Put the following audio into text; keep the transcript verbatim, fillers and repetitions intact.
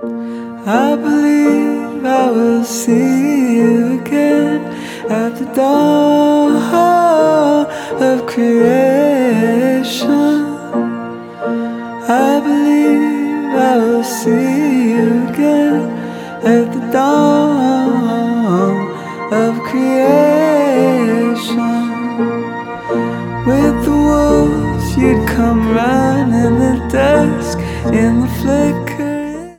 I believe I will see you again at the dawn of creation. I believe I will see you again at the dawn of creation. With the